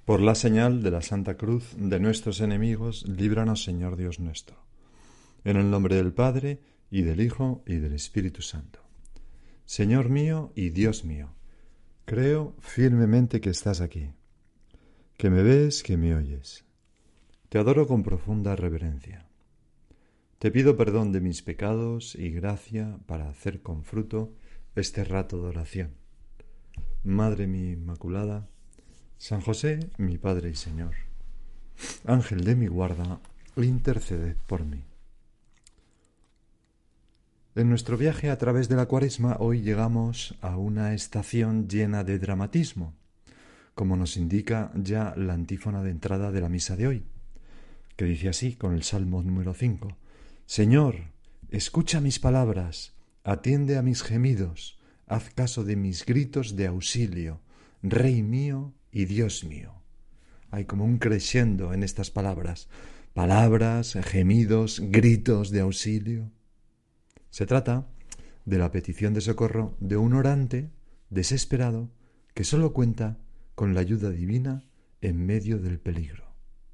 Por la señal de la Santa Cruz de nuestros enemigos, líbranos, Señor Dios nuestro. En el nombre del Padre, y del Hijo, y del Espíritu Santo. Señor mío y Dios mío, creo firmemente que estás aquí, que me ves, que me oyes. Te adoro con profunda reverencia. Te pido perdón de mis pecados y gracia para hacer con fruto este rato de oración. Madre mía Inmaculada, San José, mi Padre y Señor, Ángel de mi guarda, interceded por mí. En nuestro viaje a través de la Cuaresma hoy llegamos a una estación llena de dramatismo, como nos indica ya la antífona de entrada de la misa de hoy, que dice así con el Salmo número 5. Señor, escucha mis palabras, atiende a mis gemidos, haz caso de mis gritos de auxilio, Rey mío y Dios mío. Hay como un crescendo en estas palabras, gemidos, gritos de auxilio. Se trata de la petición de socorro de un orante desesperado que solo cuenta con la ayuda divina en medio del peligro.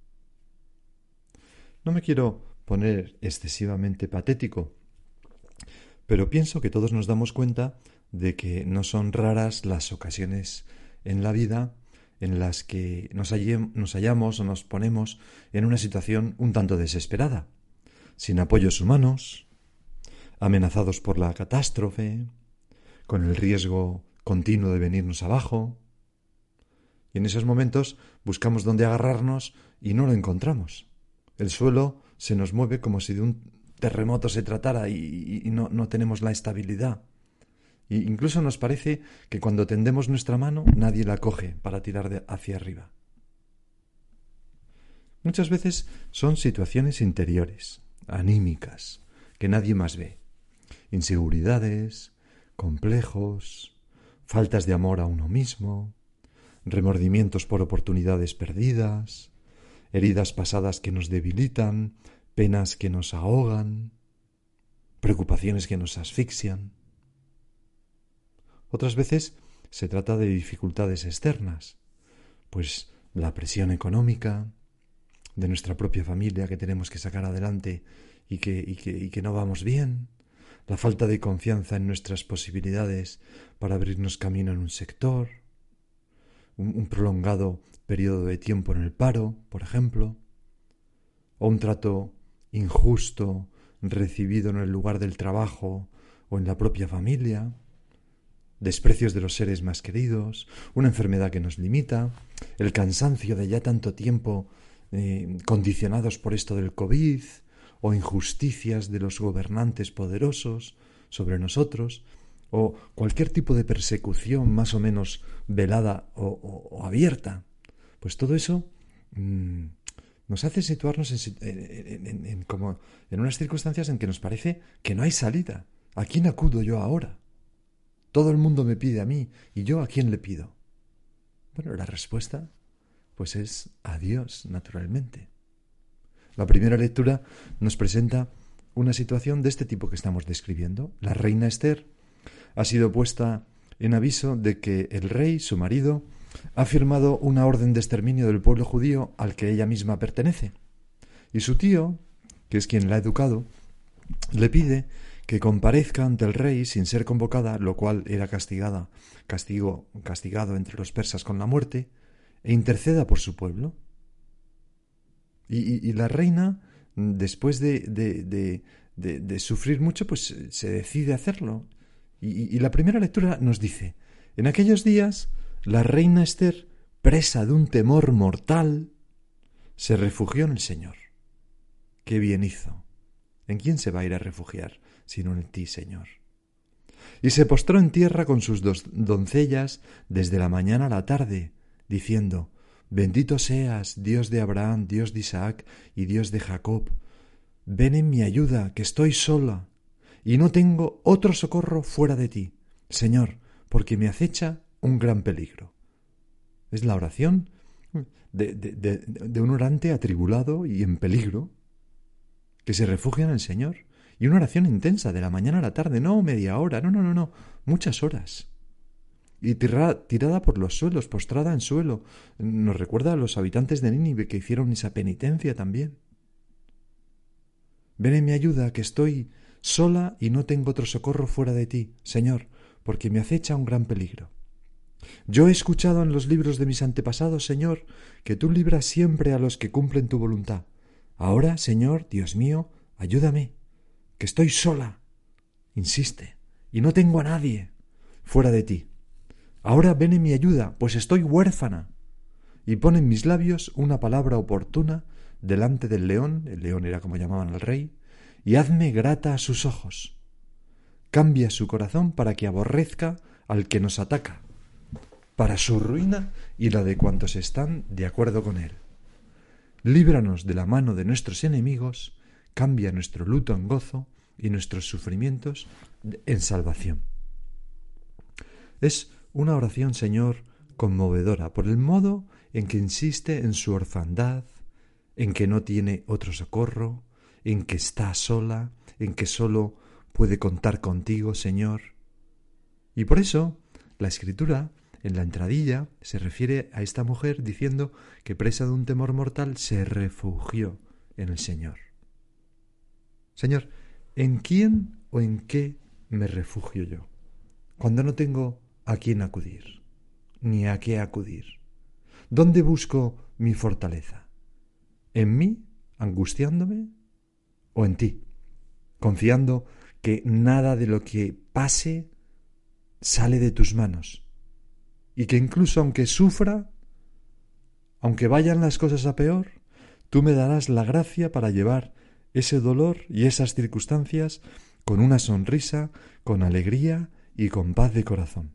No me quiero poner excesivamente patético, pero pienso que todos nos damos cuenta de que no son raras las ocasiones en la vida en las que nos hallamos o nos ponemos en una situación un tanto desesperada, sin apoyos humanos, amenazados por la catástrofe, con el riesgo continuo de venirnos abajo. Y en esos momentos buscamos dónde agarrarnos y no lo encontramos. El suelo se nos mueve como si de un terremoto se tratara y no tenemos la estabilidad. E incluso nos parece que cuando tendemos nuestra mano nadie la coge para tirar hacia arriba. Muchas veces son situaciones interiores, anímicas, que nadie más ve. Inseguridades, complejos, faltas de amor a uno mismo, remordimientos por oportunidades perdidas, heridas pasadas que nos debilitan, penas que nos ahogan, preocupaciones que nos asfixian. Otras veces se trata de dificultades externas, pues la presión económica de nuestra propia familia que tenemos que sacar adelante y que no vamos bien, la falta de confianza en nuestras posibilidades para abrirnos camino en un sector, un prolongado periodo de tiempo en el paro, por ejemplo, o un trato injusto recibido en el lugar del trabajo o en la propia familia, desprecios de los seres más queridos, una enfermedad que nos limita, el cansancio de ya tanto tiempo condicionados por esto del COVID, o injusticias de los gobernantes poderosos sobre nosotros, o cualquier tipo de persecución más o menos velada o abierta. Pues todo eso nos hace situarnos como en unas circunstancias en que nos parece que no hay salida. ¿A quién acudo yo ahora? Todo el mundo me pide a mí, ¿y yo a quién le pido? Bueno, la respuesta pues es a Dios, naturalmente. La primera lectura nos presenta una situación de este tipo que estamos describiendo. La reina Esther ha sido puesta en aviso de que el rey, su marido, ha firmado una orden de exterminio del pueblo judío al que ella misma pertenece. Y su tío, que es quien la ha educado, le pide que comparezca ante el rey sin ser convocada, lo cual era castigado entre los persas con la muerte, e interceda por su pueblo. Y la reina, después de sufrir mucho, pues se decide a hacerlo. Y la primera lectura nos dice: en aquellos días, la reina Esther, presa de un temor mortal, se refugió en el Señor. ¡Qué bien hizo! ¿En quién se va a ir a refugiar sino en ti, Señor? Y se postró en tierra con sus dos doncellas desde la mañana a la tarde, diciendo: Bendito seas, Dios de Abraham, Dios de Isaac y Dios de Jacob. Ven en mi ayuda, que estoy sola, y no tengo otro socorro fuera de ti, Señor, porque me acecha un gran peligro. Es la oración de un orante atribulado y en peligro, que se refugia en el Señor. Y una oración intensa, de la mañana a la tarde, no media hora, no, muchas horas. y tirada por los suelos, postrada en suelo. Nos recuerda a los habitantes de Nínive que hicieron esa penitencia también. Ven en mi ayuda, que estoy sola y no tengo otro socorro fuera de ti, Señor, porque me acecha un gran peligro. Yo he escuchado en los libros de mis antepasados, Señor, que tú libras siempre a los que cumplen tu voluntad. Ahora, Señor, Dios mío, ayúdame, que estoy sola, insiste, y no tengo a nadie fuera de ti. Ahora ven en mi ayuda, pues estoy huérfana. Y pon en mis labios una palabra oportuna delante del león, el león era como llamaban al rey, y hazme grata a sus ojos. Cambia su corazón para que aborrezca al que nos ataca, para su ruina y la de cuantos están de acuerdo con él. Líbranos de la mano de nuestros enemigos, cambia nuestro luto en gozo y nuestros sufrimientos en salvación. Es una oración, Señor, conmovedora por el modo en que insiste en su orfandad, en que no tiene otro socorro, en que está sola, en que solo puede contar contigo, Señor. Y por eso la Escritura, en la entradilla, se refiere a esta mujer diciendo que presa de un temor mortal se refugió en el Señor. Señor, ¿en quién o en qué me refugio yo cuando no tengo a quién acudir, ni a qué acudir? ¿Dónde busco mi fortaleza? ¿En mí, angustiándome? ¿O en ti, confiando que nada de lo que pase sale de tus manos? Y que incluso aunque sufra, aunque vayan las cosas a peor, tú me darás la gracia para llevar ese dolor y esas circunstancias con una sonrisa, con alegría y con paz de corazón.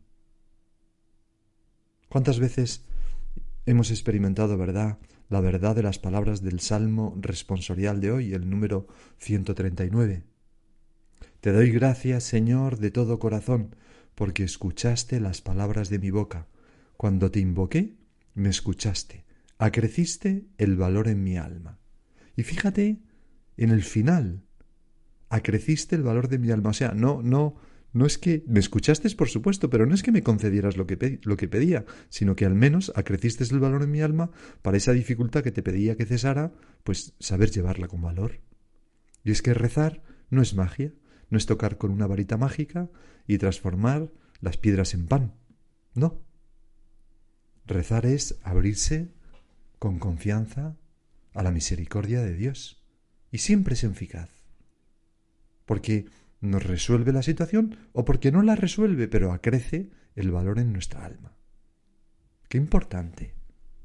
¿Cuántas veces hemos experimentado, la verdad de las palabras del Salmo responsorial de hoy, el número 139? Te doy gracias, Señor, de todo corazón, porque escuchaste las palabras de mi boca. Cuando te invoqué, me escuchaste, acreciste el valor en mi alma. Y fíjate en el final, acreciste el valor de mi alma. O sea, no es que me escuchaste, por supuesto, pero no es que me concedieras lo que pedía, sino que al menos acreciste el valor en mi alma para esa dificultad que te pedía que cesara, pues saber llevarla con valor. Y es que rezar no es magia, no es tocar con una varita mágica y transformar las piedras en pan. No. Rezar es abrirse con confianza a la misericordia de Dios. Y siempre es eficaz. Porque nos resuelve la situación o porque no la resuelve, pero acrece el valor en nuestra alma. Qué importante.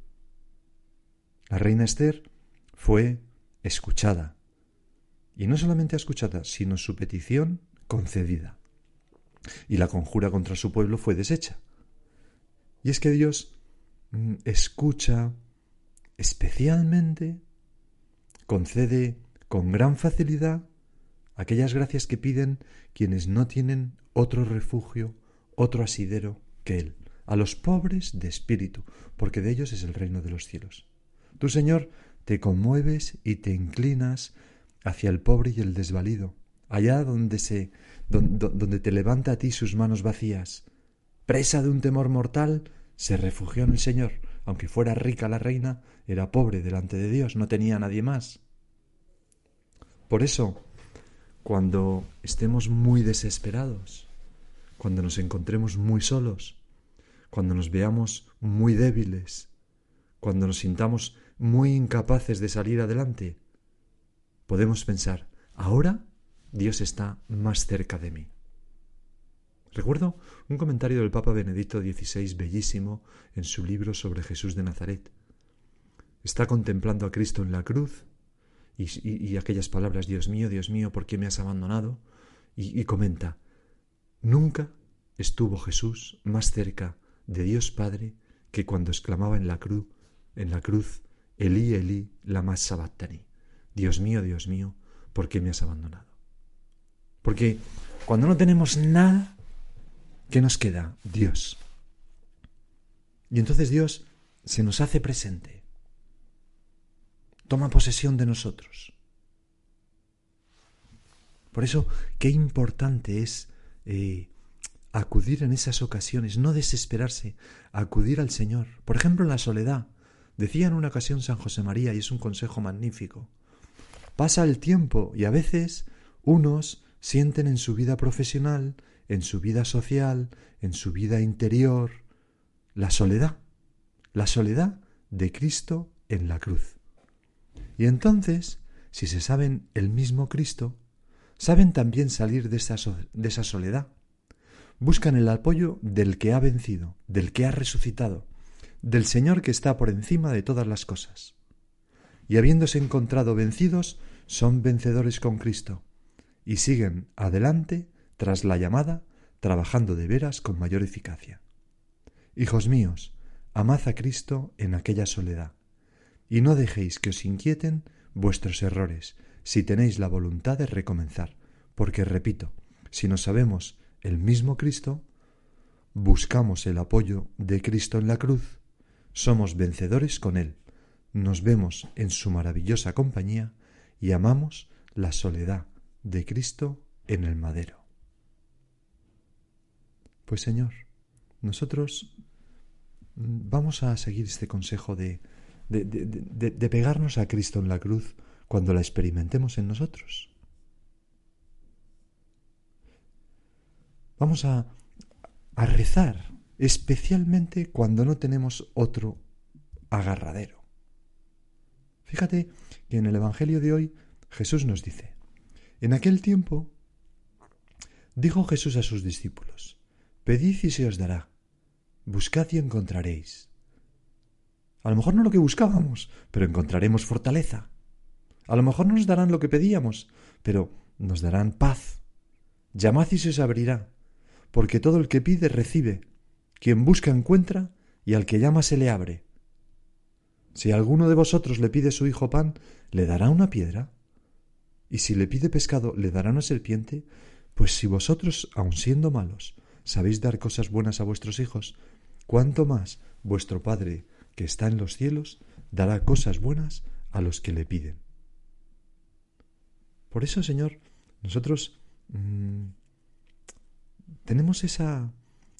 La reina Esther fue escuchada. Y no solamente escuchada, sino su petición concedida. Y la conjura contra su pueblo fue deshecha. Y es que Dios escucha especialmente, concede con gran facilidad aquellas gracias que piden quienes no tienen otro refugio, otro asidero que Él, a los pobres de espíritu, porque de ellos es el reino de los cielos. Tú, Señor, te conmueves y te inclinas hacia el pobre y el desvalido, allá donde te levanta a ti sus manos vacías. Presa de un temor mortal, se refugió en el Señor. Aunque fuera rica la reina, era pobre delante de Dios, no tenía a nadie más. Por eso, cuando estemos muy desesperados, cuando nos encontremos muy solos, cuando nos veamos muy débiles, cuando nos sintamos muy incapaces de salir adelante, podemos pensar, ahora Dios está más cerca de mí. Recuerdo un comentario del Papa Benedicto XVI bellísimo en su libro sobre Jesús de Nazaret. Está contemplando a Cristo en la cruz y aquellas palabras, Dios mío, ¿por qué me has abandonado? Y comenta, nunca estuvo Jesús más cerca de Dios Padre que cuando exclamaba en la cruz, Elí, Elí, lama sabactani. Dios mío, ¿por qué me has abandonado? Porque cuando no tenemos nada, ¿qué nos queda? Dios. Y entonces Dios se nos hace presente. Toma posesión de nosotros. Por eso, qué importante es acudir en esas ocasiones, no desesperarse, acudir al Señor. Por ejemplo, en la soledad. Decía en una ocasión San José María, y es un consejo magnífico, pasa el tiempo y a veces unos sienten en su vida profesional, en su vida social, en su vida interior, la soledad de Cristo en la cruz. Y entonces, si se saben el mismo Cristo, saben también salir de esa soledad. Buscan el apoyo del que ha vencido, del que ha resucitado, del Señor que está por encima de todas las cosas. Y habiéndose encontrado vencidos, son vencedores con Cristo y siguen adelante tras la llamada, trabajando de veras con mayor eficacia. Hijos míos, amad a Cristo en aquella soledad, y no dejéis que os inquieten vuestros errores, si tenéis la voluntad de recomenzar, porque, repito, si no sabemos el mismo Cristo, buscamos el apoyo de Cristo en la cruz, somos vencedores con Él, nos vemos en su maravillosa compañía y amamos la soledad de Cristo en el madero. Pues Señor, nosotros vamos a seguir este consejo de pegarnos a Cristo en la cruz cuando la experimentemos en nosotros. Vamos a rezar, especialmente cuando no tenemos otro agarradero. Fíjate que en el Evangelio de hoy Jesús nos dice, en aquel tiempo dijo Jesús a sus discípulos, pedid y se os dará, buscad y encontraréis. A lo mejor no lo que buscábamos, pero encontraremos fortaleza. A lo mejor no nos darán lo que pedíamos, pero nos darán paz. Llamad y se os abrirá, porque todo el que pide recibe, quien busca encuentra, y al que llama se le abre. Si alguno de vosotros le pide a su hijo pan, ¿le dará una piedra? Y si le pide pescado, ¿le dará una serpiente? Pues si vosotros, aun siendo malos, sabéis dar cosas buenas a vuestros hijos, ¿cuánto más vuestro Padre, que está en los cielos, dará cosas buenas a los que le piden? Por eso, Señor, nosotros tenemos esa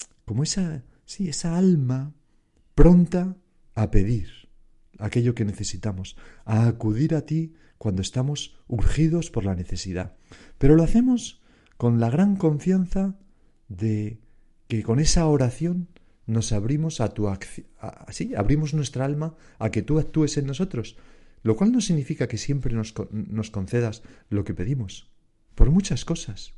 alma pronta a pedir aquello que necesitamos, a acudir a ti cuando estamos urgidos por la necesidad. Pero lo hacemos con la gran confianza de que con esa oración nos abrimos a tu acción, abrimos nuestra alma a que tú actúes en nosotros, lo cual no significa que siempre nos concedas lo que pedimos, por muchas cosas.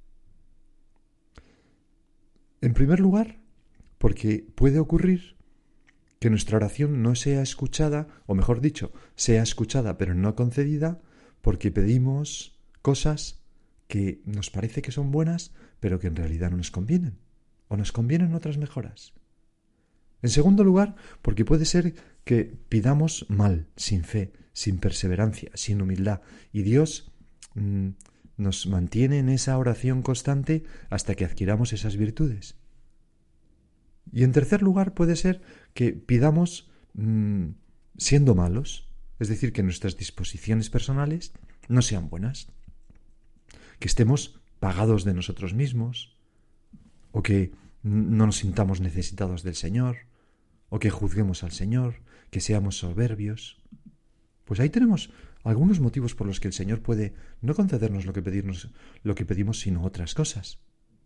En primer lugar, porque puede ocurrir que nuestra oración no sea escuchada, o mejor dicho, sea escuchada pero no concedida, porque pedimos cosas que nos parece que son buenas, pero que en realidad no nos convienen, o nos convienen otras mejoras. En segundo lugar, porque puede ser que pidamos mal, sin fe, sin perseverancia, sin humildad, y Dios nos mantiene en esa oración constante hasta que adquiramos esas virtudes. Y en tercer lugar, puede ser que pidamos siendo malos, es decir, que nuestras disposiciones personales no sean buenas, que estemos pagados de nosotros mismos, o que no nos sintamos necesitados del Señor, o que juzguemos al Señor, que seamos soberbios. Pues ahí tenemos algunos motivos por los que el Señor puede no concedernos lo que pedimos, sino otras cosas.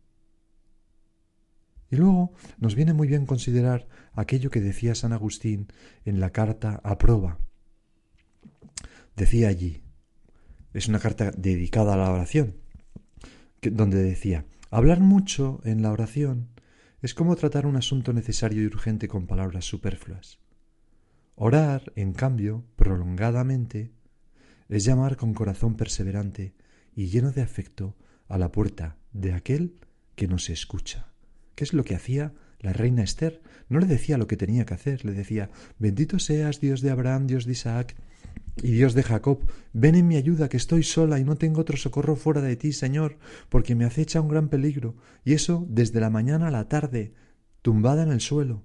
Y luego nos viene muy bien considerar aquello que decía San Agustín en la carta a Proba. Decía allí, es una carta dedicada a la oración, donde decía, hablar mucho en la oración es como tratar un asunto necesario y urgente con palabras superfluas. Orar, en cambio, prolongadamente, es llamar con corazón perseverante y lleno de afecto a la puerta de aquel que nos escucha. ¿Qué es lo que hacía la reina Esther? No le decía lo que tenía que hacer, le decía, bendito seas Dios de Abraham, Dios de Isaac y Dios de Jacob, ven en mi ayuda, que estoy sola y no tengo otro socorro fuera de ti, Señor, porque me acecha un gran peligro, y eso desde la mañana a la tarde, tumbada en el suelo.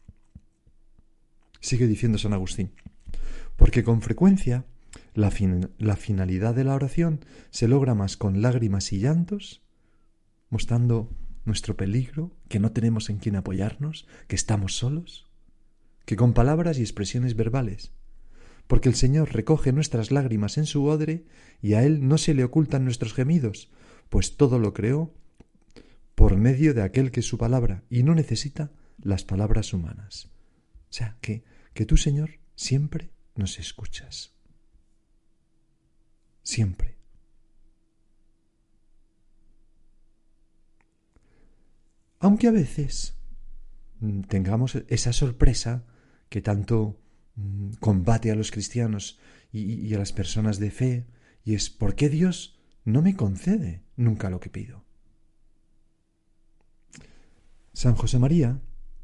Sigue diciendo San Agustín, porque con frecuencia la finalidad de la oración se logra más con lágrimas y llantos, mostrando nuestro peligro, que no tenemos en quién apoyarnos, que estamos solos, que con palabras y expresiones verbales, porque el Señor recoge nuestras lágrimas en su odre y a Él no se le ocultan nuestros gemidos, pues todo lo creó por medio de aquel que es su palabra y no necesita las palabras humanas. O sea, que tú, Señor, siempre nos escuchas. Siempre. Aunque a veces tengamos esa sorpresa que tanto combate a los cristianos y a las personas de fe, y es ¿por qué Dios no me concede nunca lo que pido? San José María,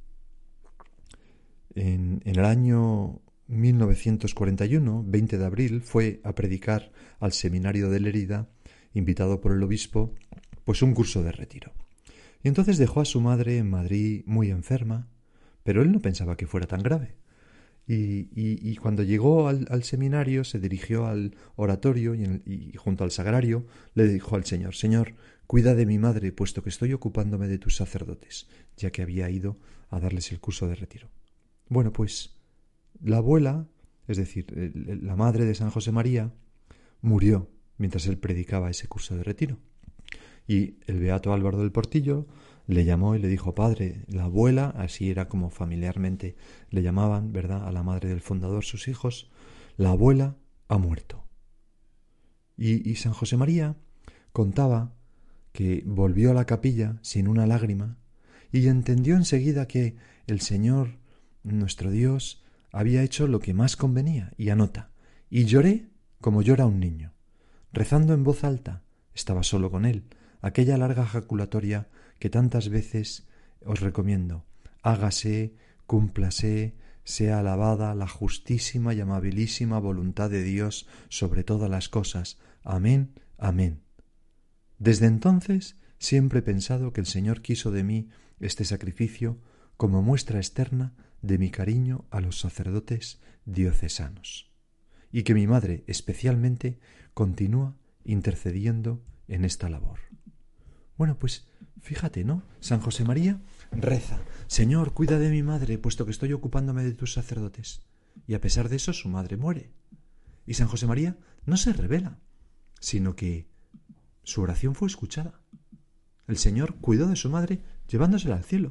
en el año 1941, 20 de abril, fue a predicar al seminario de Lérida, invitado por el obispo, pues un curso de retiro. Y entonces dejó a su madre en Madrid muy enferma, pero él no pensaba que fuera tan grave. Y cuando llegó al seminario se dirigió al oratorio y junto al sagrario le dijo al Señor: Señor, cuida de mi madre, puesto que estoy ocupándome de tus sacerdotes, ya que había ido a darles el curso de retiro. Bueno, pues la abuela, es decir, la madre de San José María, murió mientras él predicaba ese curso de retiro. Y el beato Álvaro del Portillo le llamó y le dijo: Padre, la abuela, así era como familiarmente le llamaban, ¿verdad?, a la madre del fundador, sus hijos, la abuela ha muerto. Y San José María contaba que volvió a la capilla sin una lágrima y entendió enseguida que el Señor, nuestro Dios, había hecho lo que más convenía, y anota: y lloré como llora un niño. Rezando en voz alta, estaba solo con él, aquella larga jaculatoria que tantas veces os recomiendo: hágase, cúmplase, sea alabada la justísima y amabilísima voluntad de Dios sobre todas las cosas. Amén, amén. Desde entonces siempre he pensado que el Señor quiso de mí este sacrificio como muestra externa de mi cariño a los sacerdotes diocesanos, y que mi madre especialmente continúa intercediendo en esta labor. Bueno, pues fíjate, ¿no? San José María reza: Señor, cuida de mi madre, puesto que estoy ocupándome de tus sacerdotes. Y a pesar de eso, su madre muere. Y San José María no se rebela, sino que su oración fue escuchada. El Señor cuidó de su madre llevándosela al cielo.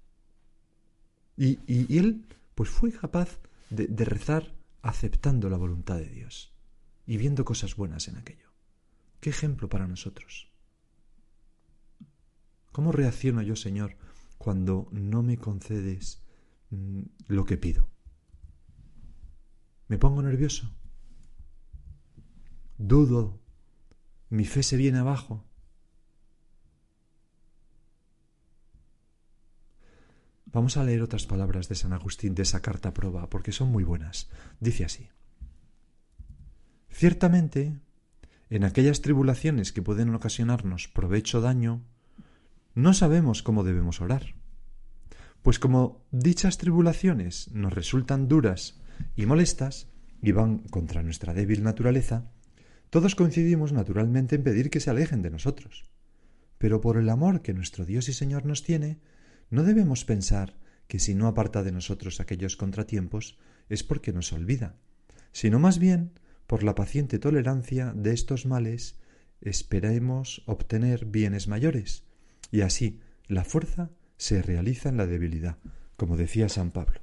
Y él, pues fue capaz de rezar aceptando la voluntad de Dios y viendo cosas buenas en aquello. ¿Qué ejemplo para nosotros? ¿Cómo reacciono yo, Señor, cuando no me concedes lo que pido? ¿Me pongo nervioso? ¿Dudo? ¿Mi fe se viene abajo? Vamos a leer otras palabras de San Agustín de esa carta proba, porque son muy buenas. Dice así: ciertamente, en aquellas tribulaciones que pueden ocasionarnos provecho o daño, no sabemos cómo debemos orar. Pues como dichas tribulaciones nos resultan duras y molestas y van contra nuestra débil naturaleza, todos coincidimos naturalmente en pedir que se alejen de nosotros. Pero por el amor que nuestro Dios y Señor nos tiene, no debemos pensar que si no aparta de nosotros aquellos contratiempos es porque nos olvida, sino más bien por la paciente tolerancia de estos males esperemos obtener bienes mayores, y así la fuerza se realiza en la debilidad, como decía San Pablo.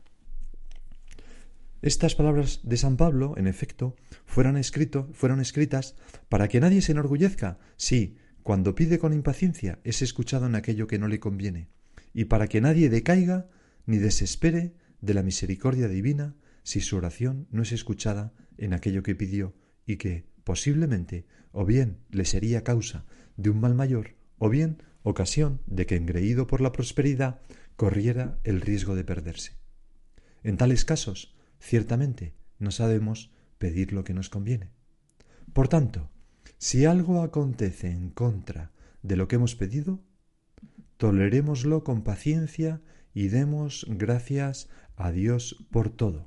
Estas palabras de San Pablo, en efecto, fueron escritas para que nadie se enorgullezca si, cuando pide con impaciencia, es escuchado en aquello que no le conviene, y para que nadie decaiga ni desespere de la misericordia divina si su oración no es escuchada en aquello que pidió y que, posiblemente, o bien le sería causa de un mal mayor, o bien ocasión de que, engreído por la prosperidad, corriera el riesgo de perderse. En tales casos, ciertamente, no sabemos pedir lo que nos conviene. Por tanto, si algo acontece en contra de lo que hemos pedido, tolerémoslo con paciencia y demos gracias a Dios por todo.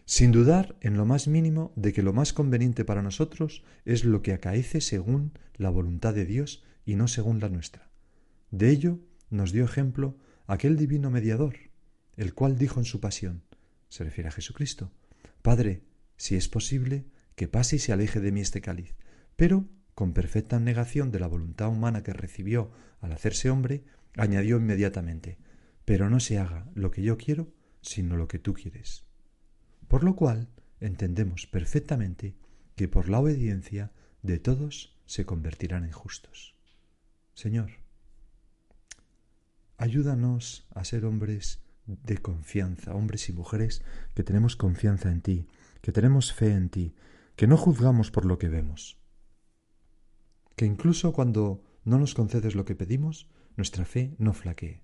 sin dudar en lo más mínimo de que lo más conveniente para nosotros es lo que acaece según la voluntad de Dios y no según la nuestra. De ello nos dio ejemplo aquel divino mediador, el cual dijo en su pasión, se refiere a Jesucristo: Padre, si es posible, que pase y se aleje de mí este cáliz, pero, con perfecta negación de la voluntad humana que recibió al hacerse hombre, añadió inmediatamente: pero no se haga lo que yo quiero, sino lo que tú quieres. Por lo cual entendemos perfectamente que por la obediencia de todos se convertirán en justos. Señor, ayúdanos a ser hombres de confianza, hombres y mujeres que tenemos confianza en ti, que tenemos fe en ti, que no juzgamos por lo que vemos, que incluso cuando no nos concedes lo que pedimos, nuestra fe no flaquee.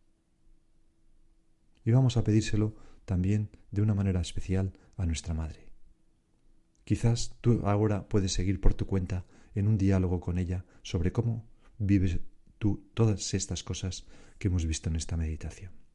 Y vamos a pedírselo también de una manera especial a nuestra madre. Quizás tú ahora puedes seguir por tu cuenta en un diálogo con ella sobre cómo vives tú todas estas cosas que hemos visto en esta meditación.